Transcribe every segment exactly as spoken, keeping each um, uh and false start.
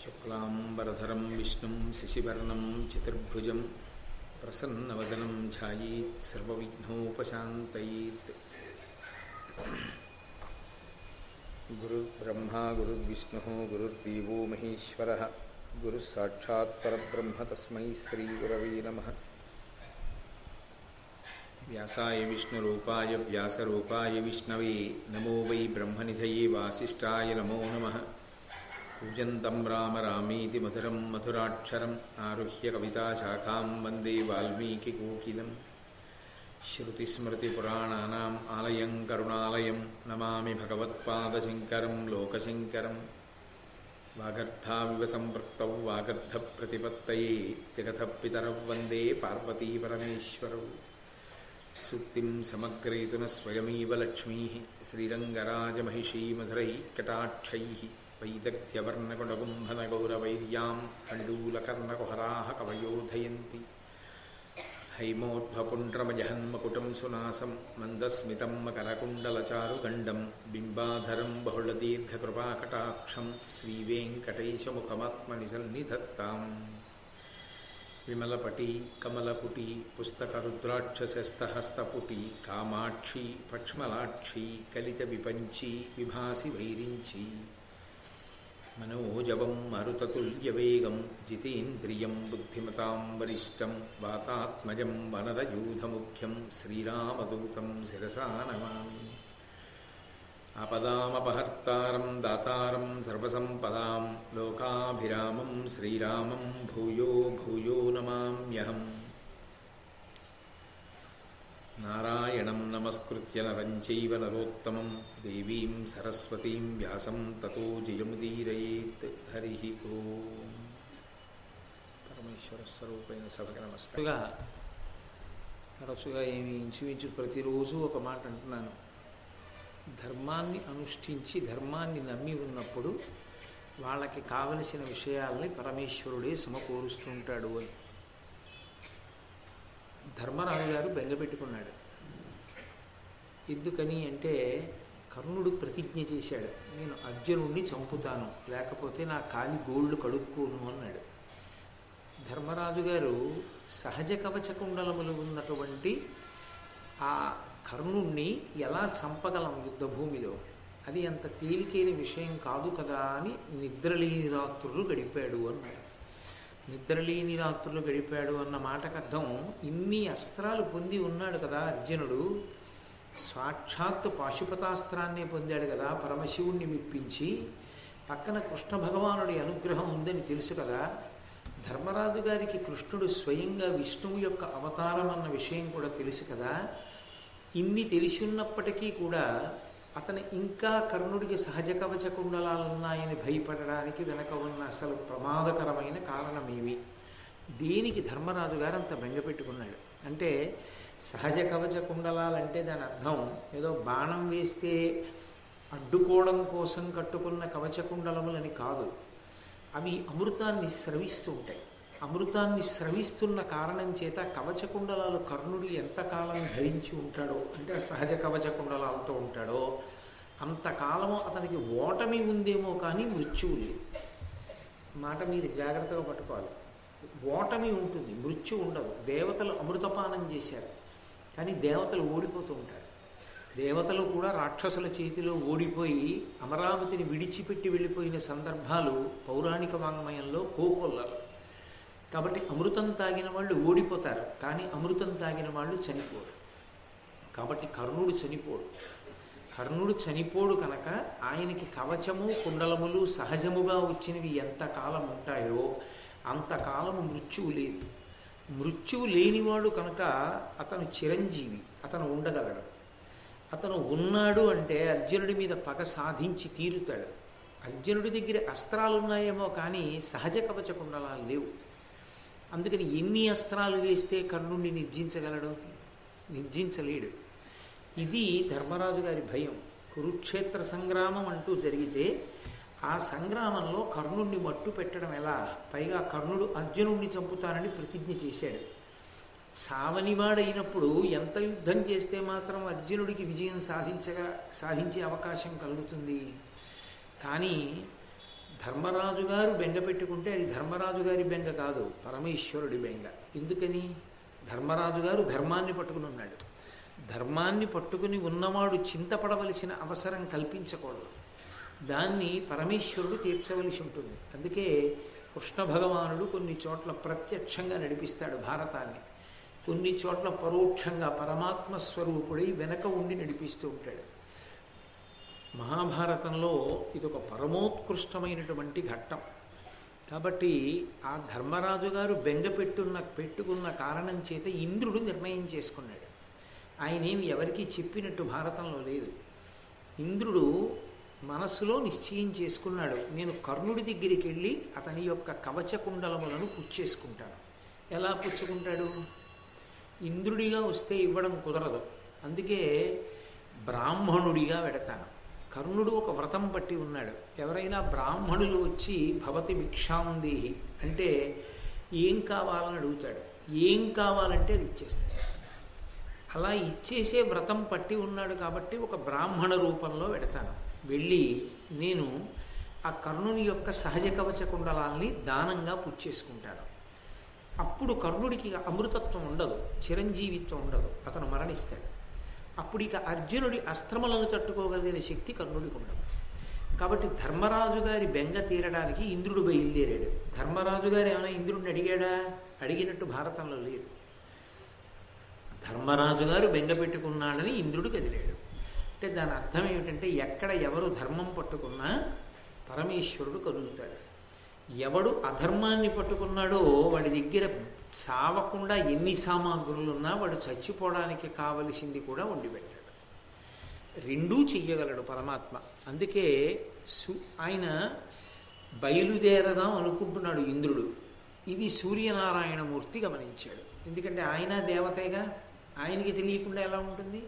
శుక్లాంబరధరం విష్ణుం శశివర్ణం చతుర్భుజం ప్రసన్నవదనం ధ్యాయేత్ సర్వవిఘ్నోపశాంతయేత్. గురుర్బ్రహ్మా గురుర్విష్ణుః గురుర్దేవో మహేశ్వరః గురుః సాక్షాత్ పరబ్రహ్మ తస్మై శ్రీగురవే నమః. వ్యాసాయ విష్ణురూపాయ వ్యాసరూపాయ విష్ణవే నమో వై బ్రహ్మనిధయే వాసిష్ఠాయ నమో నమః. కూజంతం రామ రామేతి మధురం మధురాక్షరం ఆరుహ్య కవితాశాఖాం వందే వాల్మీకికోకిలం. శ్రుతిస్మృతిపురాణానాం ఆలయం కరుణాలయం నమామి భగవత్పాదశంకరం లోకశంకరం. వాగర్థావివ సంపృక్తౌ వాగర్థప్రతిపత్తయే జగతః పితరౌ వందే పార్వతీపరమేశ్వరౌ. సూక్తిం సమగ్రయతున స్వయమేవ లక్ష్మీః శ్రీరంగరాజమహిషీమధురైః కటాక్షైః వైదగ్ధ్యవర్ణకుడగుంభనగౌరవైర్యాం కండూలకర్ణకుహరాः కవయోధయంతి. హైమోర్ధ్వపుండ్రమజహన్మకుటం సునాసం మందస్మితం మకరకుండలచారుగండం బింబాధరం బహుళదీర్ఘకృపాకటాక్షం శ్రీవేంకటేశముఖమాత్మని సన్నిధత్తాం. విమలపటి కమలపుటి పుస్తకరుద్రాక్షసస్తహస్తపుటి కామాక్షి పక్ష్మలాక్షి కలిత విపంచి విభాసి వైరించి. మనోజవం మరుతతుల్యవేగం జితేంద్రియం బుద్ధిమతాం వరిష్టం వాతాత్మజం వనరయూధముఖ్యం శ్రీరామదూతం శిరసా నమామి. ఆపదామపహర్తారం దాతారం సర్వసంపదాం లోకాభిరామం శ్రీరామం భూయో భూయో నమామ్యహం. నారాయణం నమస్కృత్య నరం చైవ నరోత్తమం దేవీం సరస్వతీం వ్యాసం తతో జయముదీరయేత్. హరి ఓం. పరమేశ్వర స్వరూపైన సభకి నమస్కారం. తరచుగా ఏమి ఇంచుమించు ప్రతిరోజు ఒక మాట అంటున్నాను, ధర్మాన్ని అనుష్ఠించి ధర్మాన్ని నమ్మి ఉన్నప్పుడు వాళ్ళకి కావలసిన విషయాల్ని పరమేశ్వరుడే సమకూరుస్తుంటాడు అని. ధర్మరాజు గారు బెంగపెట్టుకున్నాడు. ఎందుకని అంటే కర్ణుడు ప్రతిజ్ఞ చేశాడు, నేను అర్జునుడిని చంపుతాను లేకపోతే నా కాలి గోళ్ళు కడుక్కోను అన్నాడు. ధర్మరాజు గారు సహజ కవచకుండలములు ఉన్నటువంటి ఆ కర్ణుణ్ణి ఎలా చంపగలం యుద్ధభూమిలో, అది అంత తేలికైన విషయం కాదు కదా అని నిద్రలేని రాత్రులు గడిపాడు అన్నాడు. నిద్రలేని రాత్రులు గడిపాడు అన్న మాటకు అర్థం, ఇన్ని అస్త్రాలు పొంది ఉన్నాడు కదా అర్జునుడు, సాక్షాత్తు పాశుపతాస్త్రాన్నే పొందాడు కదా పరమశివుణ్ణి మెప్పించి, పక్కన కృష్ణ భగవానుడి అనుగ్రహం ఉందని తెలుసు కదా. ధర్మరాజు గారికి కృష్ణుడు స్వయంగా విష్ణువు యొక్క అవతారం అన్న విషయం కూడా తెలుసు కదా. ఇన్ని తెలిసి ఉన్నప్పటికీ కూడా అతను ఇంకా కర్ణుడికి సహజ కవచ కుండలాలు ఉన్నాయని భయపడడానికి వెనక ఉన్న అసలు ప్రమాదకరమైన కారణమేమి, దేనికి ధర్మరాజు గారు అంత బెంగపెట్టుకున్నాడు అంటే, సహజ కవచ కుండలాలంటే దాని అర్థం ఏదో బాణం వేస్తే అడ్డుకోవడం కోసం కట్టుకున్న కవచ కుండలములని కాదు. అవి అమృతాన్ని స్రవిస్తూ ఉంటాయి. అమృతాన్ని స్రవిస్తున్న కారణం చేత కవచ కుండలాలు కర్ణుడు ఎంతకాలం ధరించి ఉంటాడో, అంటే సహజ కవచ కుండలాలతో ఉంటాడో అంతకాలము అతనికి ఓటమి ఉందేమో కానీ మృత్యువు లేదు. మాట మీరు జాగ్రత్తగా పట్టుకోవాలి. ఓటమి ఉంటుంది, మృత్యు ఉండదు. దేవతలు అమృతపానం చేశారు కానీ దేవతలు ఓడిపోతూ ఉంటారు. దేవతలు కూడా రాక్షసుల చేతిలో ఓడిపోయి అమరావతిని విడిచిపెట్టి వెళ్ళిపోయిన సందర్భాలు పౌరాణిక వాంగ్మయంలో కోకొల్లలు. కాబట్టి అమృతం తాగిన వాళ్ళు ఓడిపోతారు కానీ అమృతం తాగిన వాళ్ళు చనిపోరు. కాబట్టి కర్ణుడు చనిపోడు. కర్ణుడు చనిపోడు కనుక ఆయనకి కవచము కుండలములు సహజముగా వచ్చినవి ఎంతకాలం ఉంటాయో అంతకాలము మృత్యువు లేదు. మృత్యువు లేనివాడు కనుక అతను చిరంజీవి, అతను ఉండగలడు. అతను ఉన్నాడు అంటే అర్జునుడి మీద పగ సాధించి తీరుతాడు. అర్జునుడి దగ్గర అస్త్రాలు ఉన్నాయేమో కానీ సహజ కవచ కుండలాలు లేవు. అందుకని ఎన్ని అస్త్రాలు వేస్తే కర్ణుడిని నిర్జించగలడు? నిర్జించలేడు. ఇది ధర్మరాజు గారి భయం. కురుక్షేత్ర సంగ్రామం అంటూ జరిగితే ఆ సంగ్రామంలో కర్ణుడిని మట్టు పెట్టడం ఎలా? పైగా కర్ణుడు అర్జునుడిని చంపుతానని ప్రతిజ్ఞ చేశాడు. సావనివాడైనప్పుడు ఎంత యుద్ధం చేస్తే మాత్రం అర్జునుడికి విజయం సాధించగా సాధించే అవకాశం కలుగుతుంది. కానీ ధర్మరాజు గారు బెంగ పెట్టుకుంటే అది ధర్మరాజు గారి బెంగ కాదు, పరమేశ్వరుడి బెంగ. ఎందుకని? ధర్మరాజు గారు ధర్మాన్ని పట్టుకుని ఉన్నాడు. ధర్మాన్ని పట్టుకుని ఉన్నవాడు చింతపడవలసిన అవసరం కల్పించకూడదు. దాన్ని పరమేశ్వరుడు తీర్చవలసి ఉంటుంది. అందుకే కృష్ణ భగవానుడు కొన్ని చోట్ల ప్రత్యక్షంగా నడిపిస్తాడు భారతాన్ని, కొన్ని చోట్ల పరోక్షంగా పరమాత్మ స్వరూపుడై వెనక ఉండి నడిపిస్తూ ఉంటాడు. మహాభారతంలో ఇది ఒక పరమోత్కృష్టమైనటువంటి ఘట్టం. కాబట్టి ఆ ధర్మరాజు గారు బెంగ పెట్టున్న పెట్టుకున్న కారణం చేత ఇంద్రుడు నిర్ణయం చేసుకున్నాడు. ఆయన ఏమి ఎవరికీ చెప్పినట్టు భారతంలో లేదు. ఇంద్రుడు మనస్సులో నిశ్చయం చేసుకున్నాడు, నేను కర్ణుడి దగ్గరికి వెళ్ళి అతని యొక్క కవచ కుండలములను పుచ్చేసుకుంటాను. ఎలా పుచ్చుకుంటాడు? ఇంద్రుడిగా వస్తే ఇవ్వడం కుదరదు, అందుకే బ్రాహ్మణుడిగా వెడతాను. కర్ణుడు ఒక వ్రతం పట్టి ఉన్నాడు. ఎవరైనా బ్రాహ్మణులు వచ్చి భవతి భిక్షాందేహి అంటే ఏం కావాలని అడుగుతాడు, ఏం కావాలంటే అది ఇచ్చేస్తాడు. అలా ఇచ్చేసే వ్రతం పట్టి ఉన్నాడు కాబట్టి ఒక బ్రాహ్మణ రూపంలో వెడతాను. వెళ్ళి నేను ఆ కర్ణుని యొక్క సహజ కవచ కుండలాల్ని దానంగా పుచ్చేసుకుంటాను. అప్పుడు కర్ణుడికి అమృతత్వం ఉండదు, చిరంజీవిత్వం ఉండదు, అతను మరణిస్తాడు. అప్పుడు ఇక అర్జునుడి అస్త్రములను తట్టుకోగలిగిన శక్తి కర్ణుడికి ఉండదు. కాబట్టి ధర్మరాజు గారి బెంగ తీరడానికి ఇంద్రుడు బయలుదేరాడు. ధర్మరాజు గారు ఏమైనా ఇంద్రుడిని అడిగాడా? అడిగినట్టు భారతంలో లేదు. ధర్మరాజు గారు బెంగ పెట్టుకున్నాడని ఇంద్రుడు కదిలాడు. అంటే దాని అర్థం ఏమిటంటే ఎక్కడ ఎవరు ధర్మం పట్టుకున్నా పరమేశ్వరుడు కదులుతాడు. ఎవడు అధర్మాన్ని పట్టుకున్నాడో వాడి దగ్గర చావకుండా ఎన్ని సామాగ్రులు ఉన్నా వాడు చచ్చిపోవడానికి కావలసింది కూడా వండి పెడతాడు. రెండూ చెయ్యగలడు పరమాత్మ. అందుకే సు ఆయన బయలుదేరదాం అనుకుంటున్నాడు ఇంద్రుడు. ఇది సూర్యనారాయణమూర్తి గమనించాడు. ఎందుకంటే ఆయన దేవతగా, ఆయనకి తెలియకుండా ఎలా ఉంటుంది?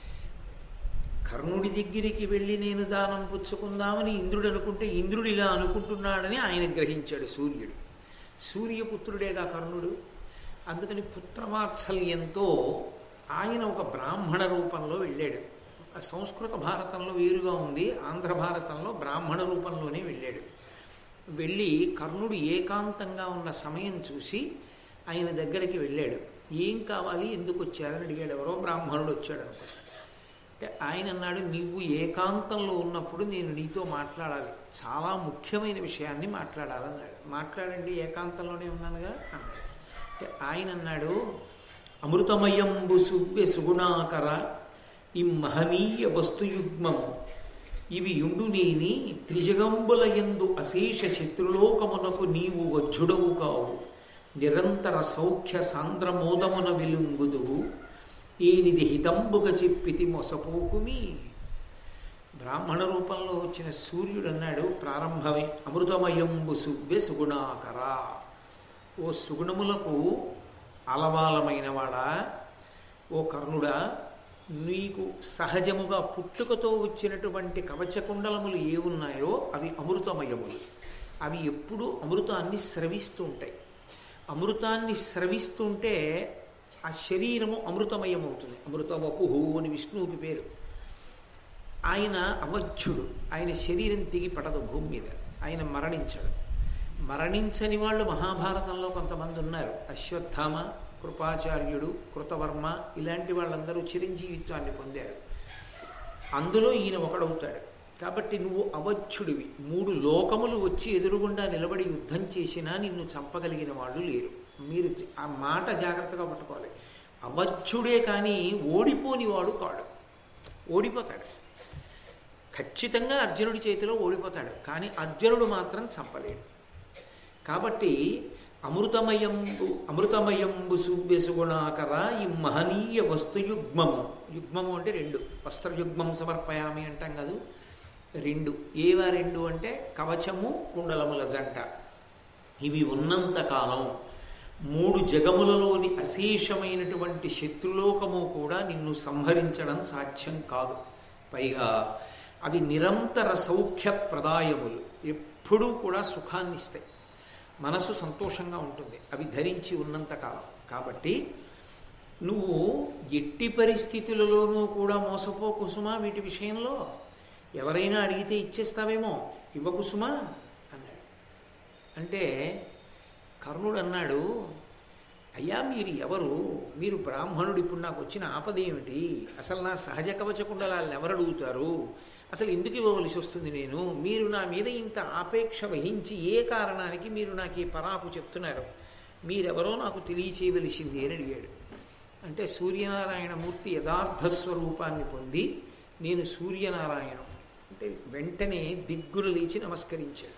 కర్ణుడి దగ్గరికి వెళ్ళి నేను దానం పుచ్చుకుందామని ఇంద్రుడు అనుకుంటే ఇంద్రుడు ఇలా అనుకుంటున్నాడని ఆయన గ్రహించాడు సూర్యుడు. సూర్యపుత్రుడేగా కర్ణుడు. అందుకని పుత్రవాత్సల్యంతో ఆయన ఒక బ్రాహ్మణ రూపంలో వెళ్ళాడు. సంస్కృత భారతంలో వేరుగా ఉంది, ఆంధ్ర భారతంలో బ్రాహ్మణ రూపంలోనే వెళ్ళాడు. వెళ్ళి కర్ణుడు ఏకాంతంగా ఉన్న సమయం చూసి ఆయన దగ్గరికి వెళ్ళాడు. ఏం కావాలి, ఎందుకు వచ్చారని అడిగాడు. ఎవరో బ్రాహ్మణుడు వచ్చాడు అనుకో. అంటే ఆయన అన్నాడు, నీవు ఏకాంతంలో ఉన్నప్పుడు నేను నీతో మాట్లాడాలి, చాలా ముఖ్యమైన విషయాన్ని మాట్లాడాలన్నాడు. మాట్లాడండి, ఏకాంతంలోనే ఉన్నానుగా అన్నాడు. అంటే ఆయన అన్నాడు, అమృతమయంబు సువ్య సుగుణాకర ఈ మహనీయ వస్తుయుగ్మము ఇవి యుండునేని త్రిజగంబుల యందు అశేష శత్రులోకమునకు నీవు వజ్జుడవు కావు, నిరంతర సౌఖ్య సాంద్రమోదమున వెలుంగుదువు, ఏనిది హితంబుగ చెప్పితి మొసపోకుమి. బ్రాహ్మణ రూపంలో వచ్చిన సూర్యుడు అన్నాడు ప్రారంభమే, అమృతమయంబు సువ్య సుగుణాకర, ఓ సుగుణములకు అలవాలమైన వాడా, ఓ కర్ణుడా, నీకు సహజముగా పుట్టుకతో వచ్చినటువంటి కవచకుండలములు ఏ ఉన్నాయో అవి అమృతమయములు. అవి ఎప్పుడూ అమృతాన్ని స్రవిస్తూ ఉంటాయి. అమృతాన్ని స్రవిస్తుంటే ఆ శరీరము అమృతమయం అవుతుంది. అమృతవపుహు అని విష్ణువుకి పేరు. ఆయన అవధ్యుడు, ఆయన శరీరం తెగి పడదు భూమి మీద, ఆయన మరణించడు. మరణించని వాళ్ళు మహాభారతంలో కొంతమంది ఉన్నారు. అశ్వత్థామ, కృపాచార్యుడు, కృతవర్మ ఇలాంటి వాళ్ళందరూ చిరంజీవిత్వాన్ని పొందారు. అందులో ఈయన ఒకడవుతాడు. కాబట్టి నువ్వు అవధ్యుడివి. మూడు లోకములు వచ్చి ఎదురుగుండా నిలబడి యుద్ధం చేసినా నిన్ను చంపగలిగిన వాళ్ళు లేరు. మీరు ఆ మాట జాగ్రత్తగా పట్టుకోవాలి. అవధ్యుడే కానీ ఓడిపోని వాడు కాడు. ఓడిపోతాడు ఖచ్చితంగా, అర్జునుడి చేతిలో ఓడిపోతాడు. కానీ అర్జునుడు మాత్రం చంపలేడు. కాబట్టి అమృతమయంబు అమృతమయంబు సూవ్య సుగుణాకర ఈ మహనీయ వస్తుయుగ్మము. యుగ్మము అంటే రెండు, వస్త్రయుగ్మం సమర్పయామి అంటాం కాదు, రెండు. ఏవా రెండు అంటే కవచము, కుండలముల జంట. ఇవి ఉన్నంతకాలం మూడు జగములలోని అశేషమైనటువంటి శత్రులోకము కూడా నిన్ను సంహరించడం సాధ్యం కాదు. పైగా అవి నిరంతర సౌఖ్య ప్రదాయములు, ఎప్పుడూ కూడా సుఖాన్ని ఇస్తాయి, మనసు సంతోషంగా ఉంటుంది అవి ధరించి ఉన్నంతకాలం. కాబట్టి నువ్వు ఎట్టి పరిస్థితులలోనూ కూడా మోసపో కుసుమా. వీటి విషయంలో ఎవరైనా అడిగితే ఇచ్చేస్తావేమో, ఇవ్వ కుసుమా అన్నాడు. అంటే కర్ణుడు అన్నాడు, అయ్యా మీరు ఎవరు? మీరు బ్రాహ్మణుడు, ఇప్పుడు నాకు వచ్చిన ఆపద ఏమిటి? అసలు నా సహజ కవచ కుండలాలను ఎవరు అడుగుతారు? అసలు ఎందుకు ఇవ్వవలసి వస్తుంది నేను? మీరు నా మీద ఇంత ఆపేక్ష వహించి ఏ కారణానికి మీరు నాకు ఈ పరాపు చెప్తున్నారు? మీరెవరో నాకు తెలియచేయవలసింది అని అడిగాడు. అంటే సూర్యనారాయణమూర్తి యథార్థ స్వరూపాన్ని పొంది, నేను సూర్యనారాయణం అంటే వెంటనే దిగ్గులు లేచి నమస్కరించాడు.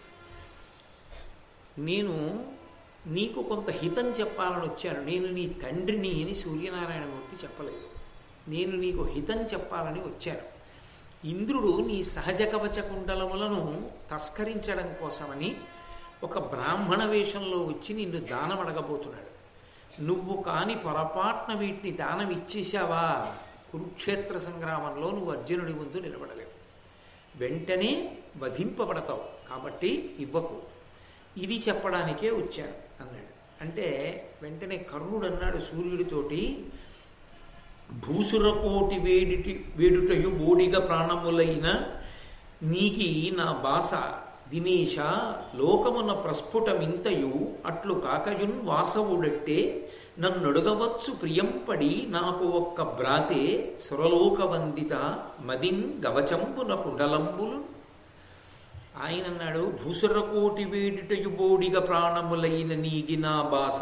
నేను నీకు కొంత హితం చెప్పాలని వచ్చాను. నేను నీ తండ్రిని అని సూర్యనారాయణమూర్తి చెప్పలేదు. నేను నీకు హితం చెప్పాలని వచ్చాను. ఇంద్రుడు నీ సహజ కవచ కుండలములను తస్కరించడం కోసమని ఒక బ్రాహ్మణ వేషంలో వచ్చి నిన్ను దానం అడగబోతున్నాడు. నువ్వు కాని పొరపాటున వీటిని దానం ఇచ్చేశావా, కురుక్షేత్ర సంగ్రామంలో నువ్వు అర్జునుడి ముందు నిలబడలేవు, వెంటనే వధింపబడతావు. కాబట్టి ఇవ్వకు, ఇది చెప్పడానికే వచ్చాను అన్నాడు. అంటే వెంటనే కర్ణుడు అన్నాడు సూర్యుడితోటి, భూసురకోటి వేడిటి వేడుటయు బోడిగ ప్రాణములైన నీకి నా బాస దినేశ లోకమున ప్రస్ఫుటమింతయు అట్లు కాకయున్ వాసవుడట్టే నన్నొడగవచ్చు ప్రియంపడి నాకు ఒక్క బ్రాతే సురలోక వందిత మదిన్ గవచంబున కుండలంబులు. ఆయన అన్నాడు, భూసురకోటి వేడిటయు బోడిగ ప్రాణములైన నీగి నా బాస.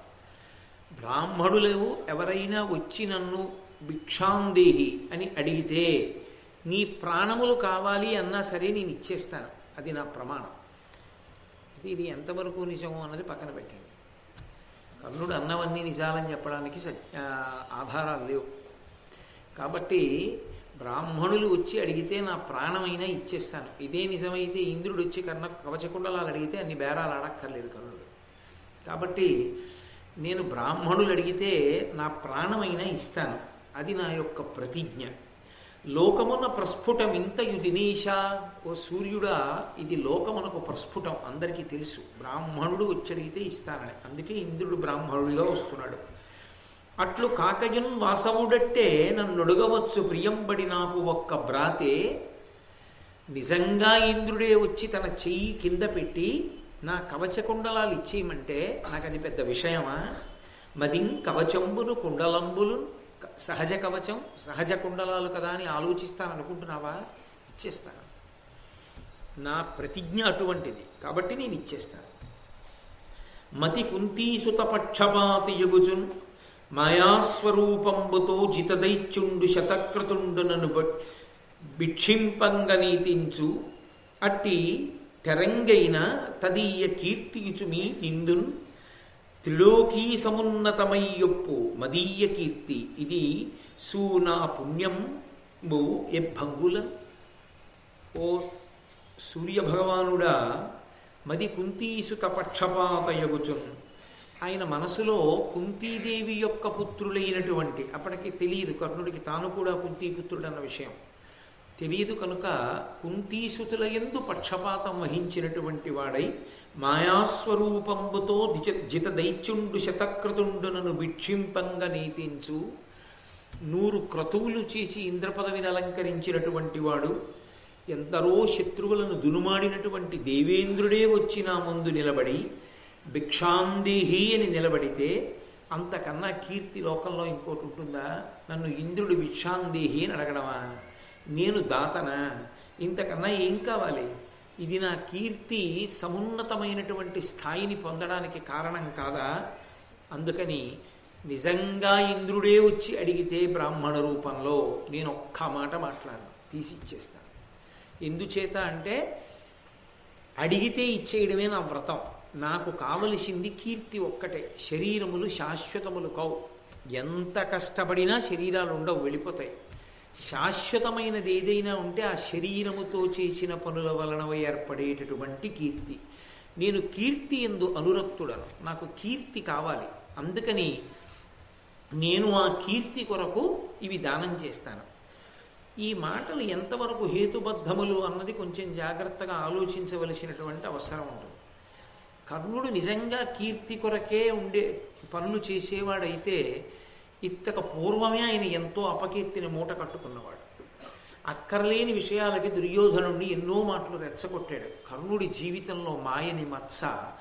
బ్రాహ్మణులు ఎవరైనా వచ్చి నన్ను భిక్షాందేహి అని అడిగితే నీ ప్రాణములు కావాలి అన్నా సరే నేను ఇచ్చేస్తాను, అది నా ప్రమాణం. ఇది ఇది ఎంతవరకు నిజమో అన్నది పక్కన పెట్టండి. కర్ణుడు అన్నవన్నీ నిజాలని చెప్పడానికి ఆధారాలు లేవు. కాబట్టి బ్రాహ్మణులు వచ్చి అడిగితే నా ప్రాణమైనా ఇచ్చేస్తాను. ఇదే నిజమైతే ఇంద్రుడు వచ్చి కర్ణ కవచకుండలాలు అడిగితే అన్ని బేరాలు ఆడక్కర్లేదు కర్ణుడు. కాబట్టి నేను బ్రాహ్మణులు అడిగితే నా ప్రాణమైనా ఇస్తాను, అది నా యొక్క ప్రతిజ్ఞ. లోకమున ప్రస్ఫుటం ఇంతయు దినేశ, ఓ సూర్యుడా ఇది లోకమునకు ప్రస్ఫుటం, అందరికీ తెలుసు. బ్రాహ్మణుడు వచ్చి అడిగితే ఇస్తానని, అందుకే ఇంద్రుడు బ్రాహ్మణుడిగా వస్తున్నాడు. అట్లు కాకయున్ వాసవుడట్టే నన్ను అడుగవచ్చు ప్రియంబడి నాకు ఒక్క బ్రాతే. నిజంగా ఇంద్రుడే వచ్చి తన చెయ్యి కింద పెట్టి నా కవచ కుండలాలు ఇచ్చేయమంటే నాకు అది పెద్ద విషయమా? మదిం కవచంబులు కుండలంబులు, సహజ కవచం సహజ కుండలాలు కదా అని ఆలోచిస్తాను అనుకుంటున్నావా? ఇచ్చేస్తాను, నా ప్రతిజ్ఞ అటువంటిది, కాబట్టి నేను ఇచ్చేస్తాను. మతి కుంతీసుత పక్షపాతి యుగుచున్ మాయాస్వరూపంబుతో జితదైత్యుండు శతక్రతుండునను భిక్షింపంగ నీతించు అట్టి తెరంగైన తదీయ కీర్తియుచుమి నిందున్ త్రిలోకీ సమున్నతమయ్యొప్పు మదీయ కీర్తి ఇది సూనా పుణ్యంబు ఎభంగుల. ఓ సూర్యభగవానుడా, మది కుంతీసుత పక్షపాతయగుచున్, ఆయన మనసులో కుంతీదేవి యొక్క పుత్రులైనటువంటి, అప్పటికి తెలియదు కర్ణుడికి తాను కూడా కుంతీపుత్రుడు అన్న విషయం తెలియదు కనుక, కుంతీసుతుల యందు పక్షపాతం వహించినటువంటి వాడై మాయాస్వరూపంబుతో దిచ జిత దైత్యుండు శతక్రతుండునను భిక్షింపంగ నీతించు. నూరు క్రతువులు చేసి ఇంద్రపదవిని అలంకరించినటువంటి వాడు, ఎందరో శత్రువులను దునుమాడినటువంటి దేవేంద్రుడే వచ్చి నా ముందు నిలబడి భిక్షాందేహి అని నిలబడితే అంతకన్నా కీర్తి లోకంలో ఇంకోటి ఉంటుందా? నన్ను ఇంద్రుడు భిక్షాందేహి అని అడగడమా? నేను దాతనా? ఇంతకన్నా ఏం కావాలి? ఇది నా కీర్తి సమున్నతమైనటువంటి స్థాయిని పొందడానికి కారణం కాదా? అందుకని నిజంగా ఇంద్రుడే వచ్చి అడిగితే బ్రాహ్మణ రూపంలో నేను ఒక్క మాట మాట్లాడను, తీసి ఇచ్చేస్తాను. ఎందుచేత అంటే అడిగితే ఇచ్చేయడమే నా వ్రతం. నాకు కావలసింది కీర్తి ఒక్కటే. శరీరములు శాశ్వతములు కావు, ఎంత కష్టపడినా శరీరాలు ఉండవు, వెళ్ళిపోతాయి. శాశ్వతమైనది ఏదైనా ఉంటే ఆ శరీరముతో చేసిన పనుల వలన ఏర్పడేటటువంటి కీర్తి. నేను కీర్తి యందు అనురక్తుడను, నాకు కీర్తి కావాలి. అందుకని నేను ఆ కీర్తి కొరకు ఇవి దానం చేస్తాను. ఈ మాటలు ఎంతవరకు హేతుబద్ధములు అన్నది కొంచెం జాగ్రత్తగా ఆలోచించవలసినటువంటి అవసరం ఉంటుంది. కర్ణుడు నిజంగా కీర్తి కొరకే ఉండే పనులు చేసేవాడైతే ఇత్తక పూర్వమే ఆయన ఎంతో అపకీర్తిని మూట కట్టుకున్నవాడు. అక్కర్లేని విషయాలకి దుర్యోధనుడిని ఎన్నో మాటలు రెచ్చగొట్టాడు. కర్ణుడి జీవితంలో మాయని మత్స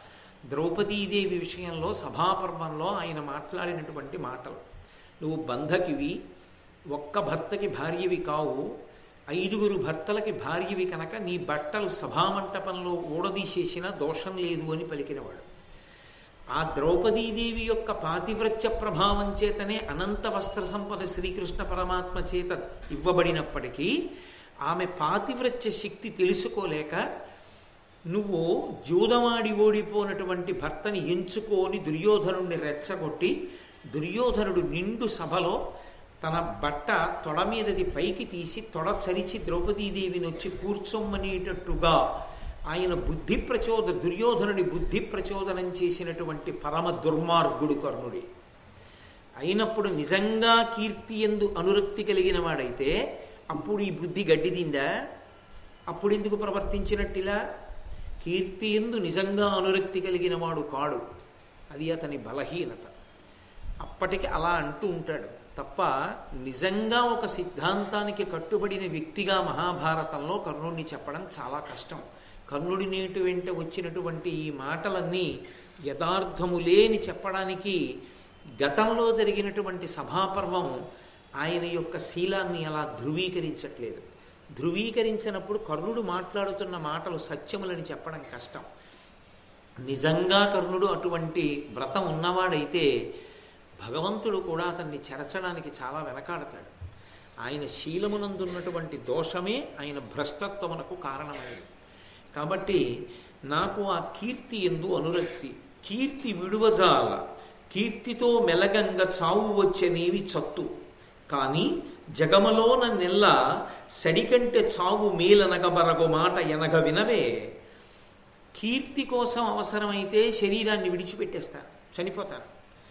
ద్రౌపదీదేవి విషయంలో సభాపర్వంలో ఆయన మాట్లాడినటువంటి మాటలు. నువ్వు బంధకివి, ఒక్క భర్తకి భార్యవి కావు, ఐదుగురు భర్తలకి భార్యవి కనుక నీ బట్టలు సభామంటపంలో ఊడదీసేసిన దోషం లేదు అని పలికినవాడు. ఆ ద్రౌపదీదేవి యొక్క పాతివ్రత్య ప్రభావం చేతనే అనంత వస్త్ర సంపద శ్రీకృష్ణ పరమాత్మ చేత ఇవ్వబడినప్పటికీ ఆమె పాతివ్రత్య శక్తి తెలుసుకోలేక నువ్వు జూదమాడి ఓడిపోయినటువంటి భర్తని ఎంచుకొని దుర్యోధనుడిని రెచ్చగొట్టి దుర్యోధనుడు నిండు సభలో తన బట్ట తొడ మీదది పైకి తీసి తొడ చరిచి ద్రౌపదీదేవిని వచ్చి కూర్చొమ్మనేటట్టుగా ఆయన బుద్ధి ప్రచోద దుర్యోధనుడి బుద్ధి ప్రచోదనం చేసినటువంటి పరమ దుర్మార్గుడు కర్ణుడి. అయినప్పుడు నిజంగా కీర్తి యందు అనురక్తి కలిగిన వాడైతే అప్పుడు ఈ బుద్ధి గడ్డిదిందా? అప్పుడు ఎందుకు ప్రవర్తించినట్టిలా? కీర్తి యందు నిజంగా అనురక్తి కలిగిన వాడు కాడు, అది అతని బలహీనత. అప్పటికి అలా అంటూ ఉంటాడు తప్ప నిజంగా ఒక సిద్ధాంతానికి కట్టుబడిన వ్యక్తిగా మహాభారతంలో కర్ణుడిని చెప్పడం చాలా కష్టం. కర్ణుడి నేటి వెంట వచ్చినటువంటి ఈ మాటలన్నీ యథార్థము లేని చెప్పడానికి గతంలో జరిగినటువంటి సభాపర్వం ఆయన యొక్క శీలాన్ని అలా ధృవీకరించట్లేదు. ధృవీకరించినప్పుడు కర్ణుడు మాట్లాడుతున్న మాటలు సత్యములని చెప్పడం కష్టం. నిజంగా కర్ణుడు అటువంటి వ్రతం ఉన్నవాడైతే భగవంతుడు కూడా అతన్ని చెరచడానికి చాలా వెనకాడతాడు. ఆయన శీలమునందున్నటువంటి దోషమే ఆయన భ్రష్టత్వమునకు కారణమైనది. కాబట్టి నాకు ఆ కీర్తి యందు అనురక్తి. కీర్తి విడువజాల, కీర్తితో మెలగంగ చావు వచ్చనేవి చత్తు, కానీ జగమలోన నెల్ల సడికంటే చావు మేలనగబరగు మాట ఎనగ వినవే. కీర్తి కోసం అవసరమైతే శరీరాన్ని విడిచిపెట్టేస్తాను, చనిపోతాను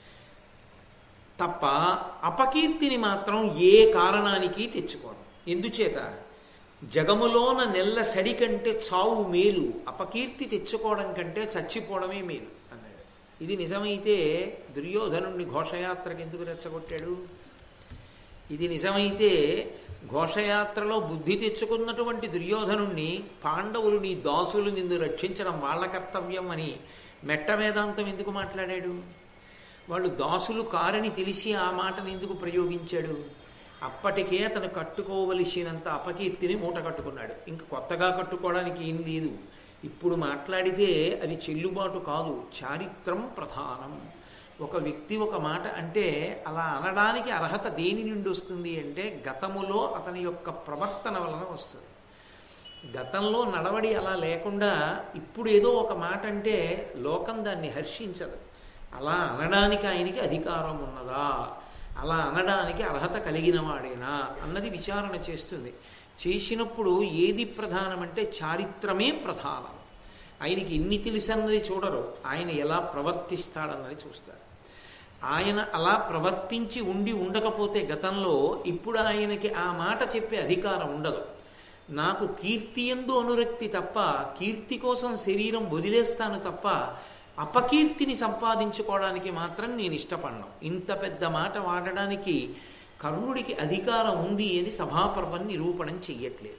తప్ప అపకీర్తిని మాత్రం ఏ కారణానికి తెచ్చుకోను. ఎందుచేత జగములోన నెల్ల సడి కంటే చావు మేలు, అపకీర్తి తెచ్చుకోవడం కంటే చచ్చిపోవడమే మేలు అన్నాడు. ఇది నిజమైతే దుర్యోధనుడిని ఘోషయాత్రకి ఎందుకు రెచ్చగొట్టాడు? ఇది నిజమైతే ఘోషయాత్రలో బుద్ధి తెచ్చుకున్నటువంటి దుర్యోధనుణ్ణి పాండవులు నీ దాసులు నిన్ను రక్షించడం వాళ్ళ కర్తవ్యం అని మెట్ట వేదాంతం ఎందుకు మాట్లాడాడు? వాళ్ళు దాసులు కారని తెలిసి ఆ మాటను ఎందుకు ప్రయోగించాడు? అప్పటికే అతను కట్టుకోవలసినంత అపకీర్తిని మూట కట్టుకున్నాడు, ఇంక కొత్తగా కట్టుకోవడానికి ఏం లేదు. ఇప్పుడు మాట్లాడితే అది చెల్లుబాటు కాదు. చారిత్రం ప్రధానం. ఒక వ్యక్తి ఒక మాట అంటే అలా అనడానికి అర్హత దేని నుండి వస్తుంది అంటే గతములో అతని యొక్క ప్రవర్తన వలన వస్తుంది. గతంలో నడవడి అలా లేకుండా ఇప్పుడు ఏదో ఒక మాట అంటే లోకం దాన్ని హర్షించదు. అలా అనడానికి ఆయనకి అధికారం ఉన్నదా, అలా అనడానికి అర్హత కలిగిన వాడేనా అన్నది విచారణ చేస్తుంది. చేసినప్పుడు ఏది ప్రధానమంటే చారిత్రమే ప్రధానం. ఆయనకి ఎన్ని తెలుసన్నది చూడరు, ఆయన ఎలా ప్రవర్తిస్తాడన్నది చూస్తారు. ఆయన అలా ప్రవర్తించి ఉండి ఉండకపోతే గతంలో ఇప్పుడు ఆయనకి ఆ మాట చెప్పే అధికారం ఉండదు. నాకు కీర్తి యందు అనురక్తి తప్ప, కీర్తి కోసం శరీరం వదిలేస్తాను తప్ప అపకీర్తిని సంపాదించుకోవడానికి మాత్రం నేను ఇష్టపడను. ఇంత పెద్ద మాట వాడడానికి కర్ణుడికి అధికారం ఉంది అని సభాపర్వం నిరూపణం చెయ్యట్లేదు.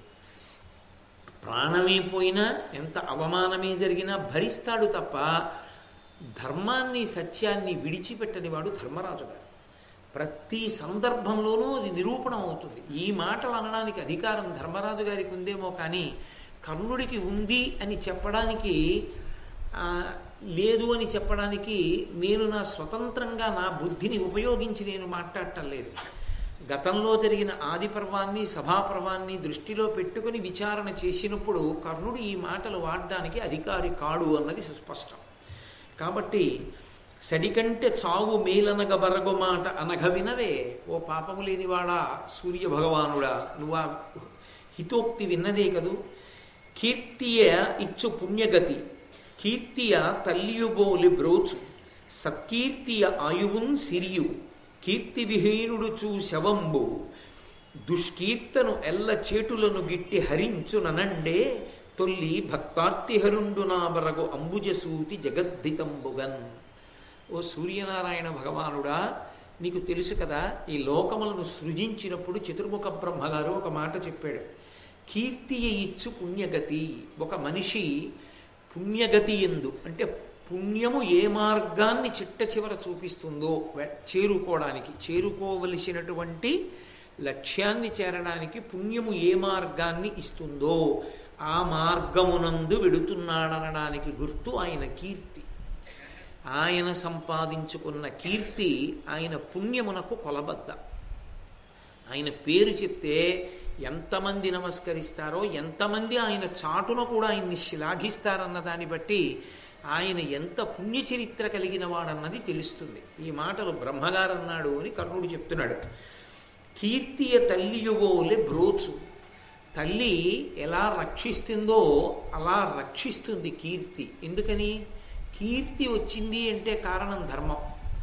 ప్రాణమే పోయినా ఎంత అవమానమే జరిగినా భరిస్తాడు తప్ప ధర్మాన్ని సత్యాన్ని విడిచిపెట్టని వాడు ధర్మరాజు గారు. ప్రతి సందర్భంలోనూ అది నిరూపణం అవుతుంది. ఈ మాటలు అనడానికి అధికారం ధర్మరాజు గారికి ఉందేమో కానీ కర్ణుడికి ఉంది అని చెప్పడానికి, లేదు అని చెప్పడానికి నేను నా స్వతంత్రంగా నా బుద్ధిని ఉపయోగించి నేను మాట్లాడటం లేదు. గతంలో జరిగిన ఆది పర్వాన్ని సభాపర్వాన్ని దృష్టిలో పెట్టుకుని విచారణ చేసినప్పుడు కర్ణుడు ఈ మాటలు వాడడానికి అధికారి కాడు అన్నది సుస్పష్టం. కాబట్టి సడికంటే చావు మేలనగ బరగు మాట అనగ వినవే. ఓ పాపము లేనివాడా సూర్య భగవానుడా, నువ్వు ఆ హితోక్తి విన్నదే కదూ. కీర్తియ ఇచ్చు పుణ్యగతి, కీర్తియ తల్లియుబోలి బ్రోచు, సత్కీర్తియ ఆయువున్ సిరియు, కీర్తి విహీనుడు చూ శవంబు, దుష్కీర్తను ఎల్ల చేటులను గిట్టి హరించుననండే, తొల్లి భక్తార్తిహరుండు నా బరగు అంబుజసూతి జగద్ధితంబుగన్. ఓ సూర్యనారాయణ భగవానుడా, నీకు తెలుసు కదా, ఈ లోకములను సృజించినప్పుడు చతుర్ముఖ బ్రహ్మగారు ఒక మాట చెప్పాడు. కీర్తియ ఇచ్చు పుణ్యగతి. ఒక మనిషి పుణ్యగతి ఎందు అంటే పుణ్యము ఏ మార్గాన్ని చిట్ట చివర చూపిస్తుందో చేరుకోవడానికి, చేరుకోవలసినటువంటి లక్ష్యాన్ని చేరడానికి పుణ్యము ఏ మార్గాన్ని ఇస్తుందో ఆ మార్గమునందు వెడుతున్నాడనడానికి గుర్తు ఆయన కీర్తి. ఆయన సంపాదించుకున్న కీర్తి ఆయన పుణ్యమునకు కొలబద్ద. ఆయన పేరు చెప్తే ఎంతమంది నమస్కరిస్తారో, ఎంతమంది ఆయన చాటున కూడా ఆయన్ని శ్లాఘిస్తారన్న దాన్ని బట్టి ఆయన ఎంత పుణ్యచరిత్ర కలిగిన వాడన్నది తెలుస్తుంది. ఈ మాటలు బ్రహ్మగారు అన్నాడు అని కర్ణుడు చెప్తున్నాడు. కీర్తియ తల్లియువోలే బ్రోచు. తల్లి ఎలా రక్షిస్తుందో అలా రక్షిస్తుంది కీర్తి. ఎందుకని? కీర్తి వచ్చింది అంటే కారణం ధర్మం.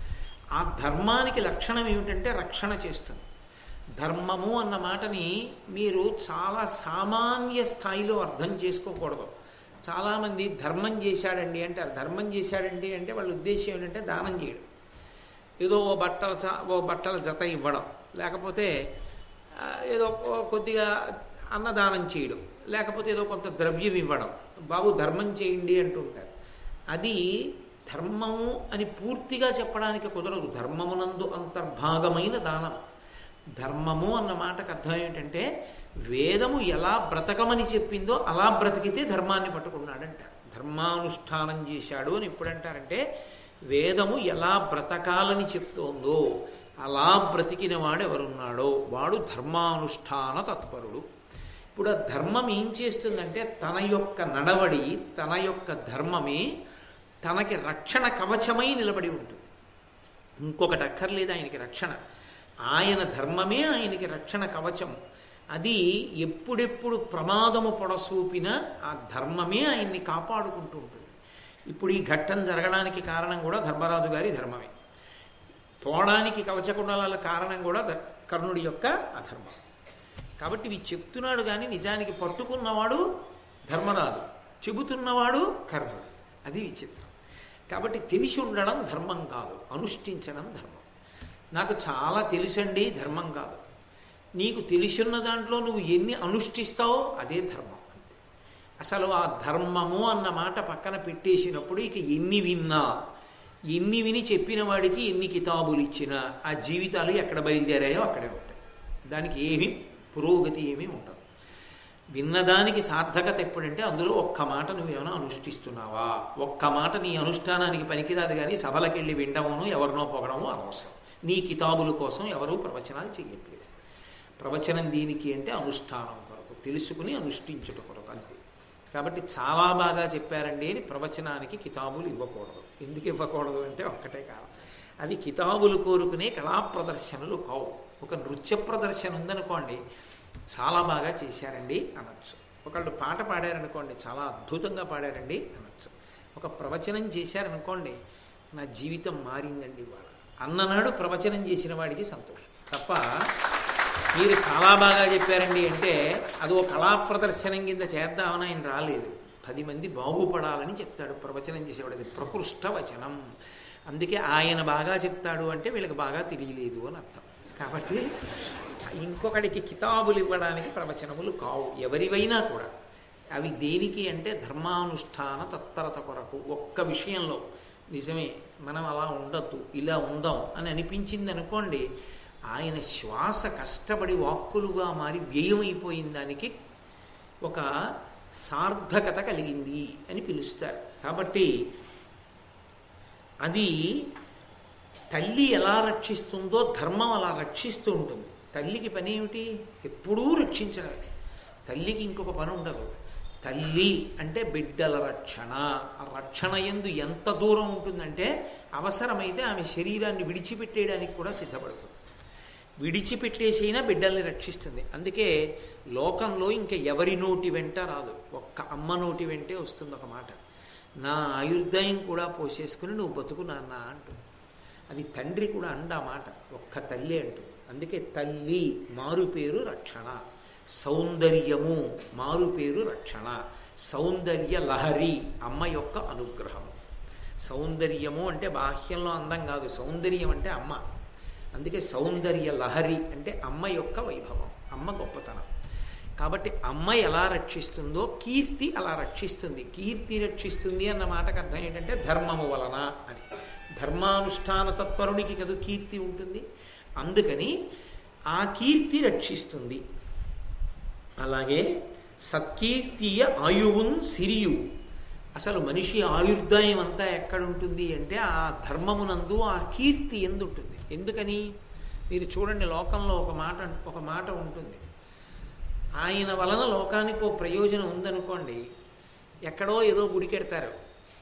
ఆ ధర్మానికి లక్షణం ఏమిటంటే రక్షణ చేస్తుంది. ధర్మము అన్న మాటని మీరు చాలా సామాన్య స్థాయిలో అర్థం చేసుకోకూడదు. చాలామంది ధర్మం చేశాడండి అంటారు. ధర్మం చేశాడండి అంటే వాళ్ళ ఉద్దేశం ఏంటంటే దానం చేయడం, ఏదో ఓ బట్టల ఓ బట్టల జత ఇవ్వడం, లేకపోతే ఏదో కొద్దిగా అన్నదానం చేయడం, లేకపోతే ఏదో కొంత ద్రవ్యం ఇవ్వడం. బాబు ధర్మం చేయండి అంటుంటారు. అది ధర్మము అని పూర్తిగా చెప్పడానికి కుదరదు. ధర్మమునందు అంతర్భాగమైన దానం. ధర్మము అన్న మాటకు అర్థం ఏమిటంటే వేదము ఎలా బ్రతకమని చెప్పిందో అలా బ్రతికితే ధర్మాన్ని పట్టుకున్నాడంట. ధర్మానుష్ఠానం చేశాడు అని ఎప్పుడంటారంటే వేదము ఎలా బ్రతకాలని చెప్తోందో అలా బ్రతికిన వాడు ఎవరున్నాడో వాడు ధర్మానుష్ఠాన తత్పరుడు. ఇప్పుడు ఆ ధర్మం ఏం చేస్తుందంటే తన యొక్క నడవడి, తన యొక్క ధర్మమే తనకి రక్షణ కవచమై నిలబడి ఉంటుంది. ఇంకొకటి అక్కర్లేదు ఆయనకి రక్షణ. ఆయన ధర్మమే ఆయనకి రక్షణ కవచం. అది ఎప్పుడెప్పుడు ప్రమాదము పొడసూపినా ఆ ధర్మమే ఆయన్ని కాపాడుకుంటూ ఉంటుంది. ఇప్పుడు ఈ ఘట్టం జరగడానికి కారణం కూడా ధర్మరాజు గారి ధర్మమే. పోవడానికి కవచకుండలాల కారణం కూడా కర్ణుడి యొక్క అధర్మం. కాబట్టి ఇవి చెప్తున్నాడు కానీ నిజానికి పట్టుకున్నవాడు ధర్మరాజు, చెబుతున్నవాడు కర్ణుడు. అది విచిత్రం. కాబట్టి తెలిసి ఉండడం ధర్మం కాదు, అనుష్ఠించడం ధర్మం. నాకు చాలా తెలుసండి ధర్మం కాదు. నీకు తెలిసిన దాంట్లో నువ్వు ఎన్ని అనుష్ఠిస్తావో అదే ధర్మం. అంతే. అసలు ఆ ధర్మము అన్న మాట పక్కన పెట్టేసినప్పుడు ఇక ఎన్ని విన్నా, ఎన్ని విని చెప్పిన వాడికి ఎన్ని కితాబులు ఇచ్చినా ఆ జీవితాలు ఎక్కడ బయలుదేరాయో అక్కడే ఉంటాయి. దానికి ఏమీ పురోగతి ఏమీ ఉండదు. విన్నదానికి సార్థకత ఎప్పుడంటే అందులో ఒక్క మాట నువ్వేమైనా అనుష్ఠిస్తున్నావా, ఒక్క మాట నీ అనుష్ఠానానికి పనికిరాదు. కానీ సభలకెళ్ళి వినడమును ఎవరినో పొగడము అనవసరం. నీ కితాబుల కోసం ఎవరూ ప్రవచనాలు చేయట్లేదు. ప్రవచనం దీనికి అంటే అనుష్ఠానం కొరకు, తెలుసుకుని అనుష్ఠించుట కొరకు, అంతే. కాబట్టి చాలా బాగా చెప్పారండి అని ప్రవచనానికి కితాబులు ఇవ్వకూడదు. ఎందుకు ఇవ్వకూడదు అంటే ఒక్కటే కాదు, అది కితాబులు కోరుకునే కళా ప్రదర్శనలు కావు. ఒక నృత్య ప్రదర్శన ఉందనుకోండి, చాలా బాగా చేశారండి అనొచ్చు. ఒకళ్ళు పాట పాడారనుకోండి, చాలా అద్భుతంగా పాడారండి అనొచ్చు. ఒక ప్రవచనం చేశారనుకోండి, నా జీవితం మారిందండి ఇవాళ అన్ననాడు ప్రవచనం చేసిన వాడికి సంతోషం తప్ప, మీరు చాలా బాగా చెప్పారండి అంటే అది ఒక కళా ప్రదర్శనం కింద చేద్దామని ఆయన రాలేదు. పది మంది బాగుపడాలని చెప్తాడు ప్రవచనం చేసేవాడు. అది ప్రకృష్ట వచనం. అందుకే ఆయన బాగా చెప్తాడు అంటే వీళ్ళకి బాగా తెలియలేదు అని అర్థం. కాబట్టి ఇంకొకడికి కితాబులు ఇవ్వడానికి ప్రవచనములు కావు ఎవరివైనా కూడా. అవి దేనికి అంటే ధర్మానుష్ఠాన తత్పరత కొరకు. ఒక్క విషయంలో నిజమే మనం అలా ఉండద్దు, ఇలా ఉందాం అని అనిపించింది అనుకోండి, ఆయన శ్వాస కష్టపడి వాక్కులుగా మారి వ్యయమైపోయిన దానికి ఒక సార్థకత కలిగింది అని పిలుస్తారు. కాబట్టి అది తల్లి ఎలా రక్షిస్తుందో ధర్మం అలా రక్షిస్తూ ఉంటుంది. తల్లికి పని ఏమిటి? ఎప్పుడూ రక్షించడం. తల్లికి ఇంకొక పని ఉండదు. తల్లి అంటే బిడ్డల రక్షణ. ఆ రక్షణ యందు ఎంత దూరం ఉంటుందంటే అవసరమైతే ఆమె శరీరాన్ని విడిచిపెట్టేయడానికి కూడా సిద్ధపడుతుంది. విడిచిపెట్టేసైనా బిడ్డల్ని రక్షిస్తుంది. అందుకే లోకంలో ఇంకా ఎవరి నోటి వెంట రాదు, ఒక్క అమ్మ నోటి వెంటే వస్తుంది ఒక మాట, నా ఆయుర్దాయం కూడా పోసేసుకుని నువ్వు బతుకు నాన్న అంటూ. అది తండ్రి కూడా అండ మాట, ఒక్క తల్లి అంటూ. అందుకే తల్లి మారు పేరు రక్షణ, సౌందర్యము మారు పేరు రక్షణ, సౌందర్య లహరి అమ్మ యొక్క అనుగ్రహము. సౌందర్యము అంటే బాహ్యంలో అందం కాదు, సౌందర్యం అంటే అమ్మ. అందుకే సౌందర్య లహరి అంటే అమ్మ యొక్క వైభవం, అమ్మ గొప్పతనం. కాబట్టి అమ్మ ఎలా రక్షిస్తుందో కీర్తి అలా రక్షిస్తుంది. కీర్తి రక్షిస్తుంది అన్న మాటకు అర్థం ఏంటంటే ధర్మము వలన అని. ధర్మానుష్ఠాన తత్పరునికి కదా కీర్తి ఉంటుంది. అందుకని ఆ కీర్తి రక్షిస్తుంది. అలాగే సత్కీర్తియ ఆయువున్ సిరియు. అసలు మనిషి ఆయుర్దాయం అంతా ఎక్కడుంటుంది అంటే ఆ ధర్మమునందు, ఆ కీర్తి ఎందు ఉంటుంది. ఎందుకని మీరు చూడండి, లోకంలో ఒక మాట ఒక మాట ఉంటుంది, ఆయన వలన లోకానికి ఓ ప్రయోజనం ఉందనుకోండి, ఎక్కడో ఏదో గుడికెడతారు.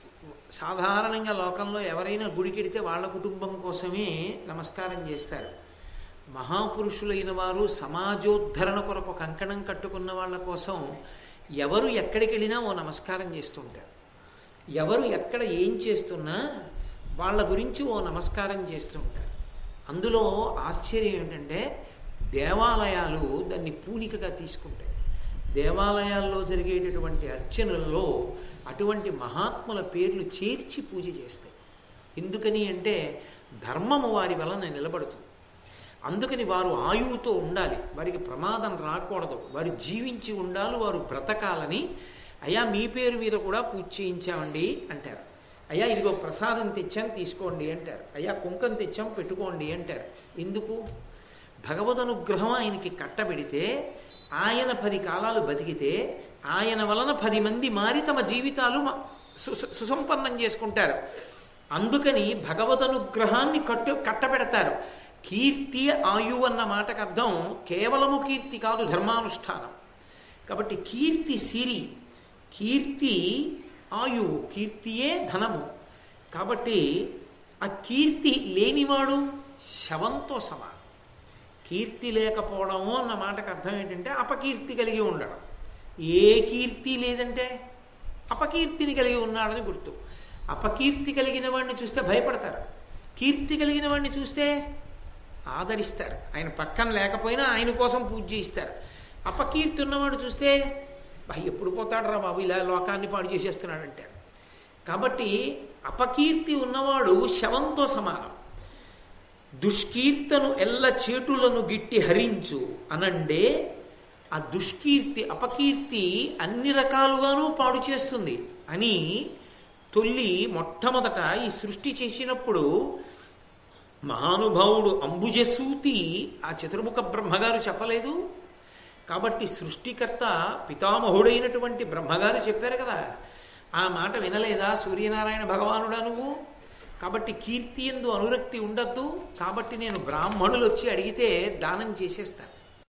సాధారణంగా లోకంలో ఎవరైనా గుడికెడితే వాళ్ళ కుటుంబం కోసమే నమస్కారం చేస్తారు. మహాపురుషులైన వారు సమాజోద్ధరణ కొరకు కంకణం కట్టుకున్న వాళ్ళ కోసం ఎవరు ఎక్కడికి వెళ్ళినా ఓ నమస్కారం చేస్తుంటారు. ఎవరు ఎక్కడ ఏం చేస్తున్నా వాళ్ళ గురించి ఓ నమస్కారం చేస్తుంటారు. అందులో ఆశ్చర్యం ఏంటంటే దేవాలయాలు దాన్ని పూనికగా తీసుకుంటాయి. దేవాలయాల్లో జరిగేటటువంటి అర్చనల్లో అటువంటి మహాత్ముల పేర్లు చేర్చి పూజ చేస్తాయి. ఎందుకని అంటే ధర్మము వారి వలన నిలబడుతుంది. అందుకని వారు ఆయువుతో ఉండాలి, వారికి ప్రమాదం రాకూడదు, వారు జీవించి ఉండాలి, వారు బ్రతకాలని అయ్యా మీ పేరు మీద కూడా పూజ చేయించామండి అంటారు. అయ్యా ఇదిగో ప్రసాదం తెచ్చాం తీసుకోండి అంటారు. అయ్యా కుంకం తెచ్చాం పెట్టుకోండి అంటారు. ఎందుకు? భగవద్ అనుగ్రహం ఆయనకి కట్టబెడితే ఆయన పది కాలాలు బతికితే ఆయన వలన పది మంది మారి తమ జీవితాలు సు సుసంపన్నం చేసుకుంటారు. అందుకని భగవద్ అనుగ్రహాన్ని కట్టు కట్టబెడతారు. కీర్తి ఆయువు అన్న మాటకు అర్థం కేవలము కీర్తి కాదు, ధర్మానుష్ఠానం. కాబట్టి కీర్తి సిరి, కీర్తి ఆయువు, కీర్తియే ధనము. కాబట్టి ఆ కీర్తి లేనివాడు శవంతో సమానం. కీర్తి లేకపోవడము అన్న మాటకు అర్థం ఏంటంటే అపకీర్తి కలిగి ఉండడం. ఏ కీర్తి లేదంటే అపకీర్తిని కలిగి ఉన్నాడని గుర్తు. అపకీర్తి కలిగిన వాడిని చూస్తే భయపడతారు, కీర్తి కలిగిన వాడిని చూస్తే ఆదరిస్తారు. ఆయన పక్కన లేకపోయినా ఆయన కోసం పూజ చేయిస్తారు. అపకీర్తి ఉన్నవాడు చూస్తే భయ ఎప్పుడు పోతాడు రా బాబు, ఇలా లోకాన్ని పాడు చేసేస్తున్నాడంటే. కాబట్టి అపకీర్తి ఉన్నవాడు శవంతో సమానం. దుష్కీర్తను ఎల్ల చేటులను గిట్టి హరించు అనండే ఆ దుష్కీర్తి, అపకీర్తి అన్ని రకాలుగానూ పాడు చేస్తుంది అని తొల్లి మొట్టమొదట ఈ సృష్టి చేసినప్పుడు మహానుభావుడు అంబుజసూతి ఆ చతుర్ముఖ బ్రహ్మగారు చెప్పలేదు. కాబట్టి సృష్టికర్త పితామహుడైనటువంటి బ్రహ్మగారు చెప్పారు కదా, ఆ మాట వినలేదా సూర్యనారాయణ భగవానుడా నువ్వు? కాబట్టి కీర్తి యందు అనురక్తి ఉండద్దు. కాబట్టి నేను బ్రాహ్మణులు వచ్చి అడిగితే దానం చేసేస్తాను.